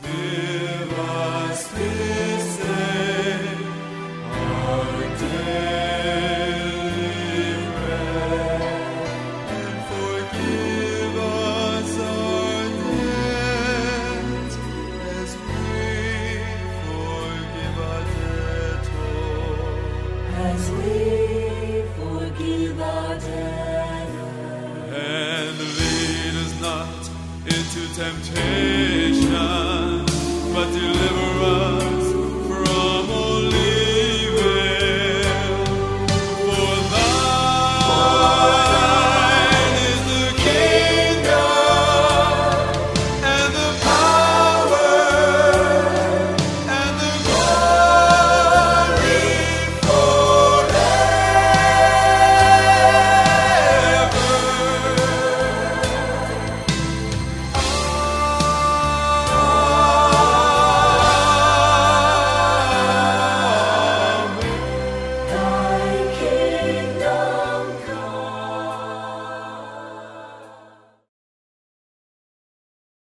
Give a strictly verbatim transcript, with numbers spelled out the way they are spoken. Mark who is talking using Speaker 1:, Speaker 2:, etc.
Speaker 1: Give us this day our daily bread, and forgive us our debts as we forgive our debtors.
Speaker 2: As we forgive our debtors.
Speaker 1: And lead us not into temptation, but deliver us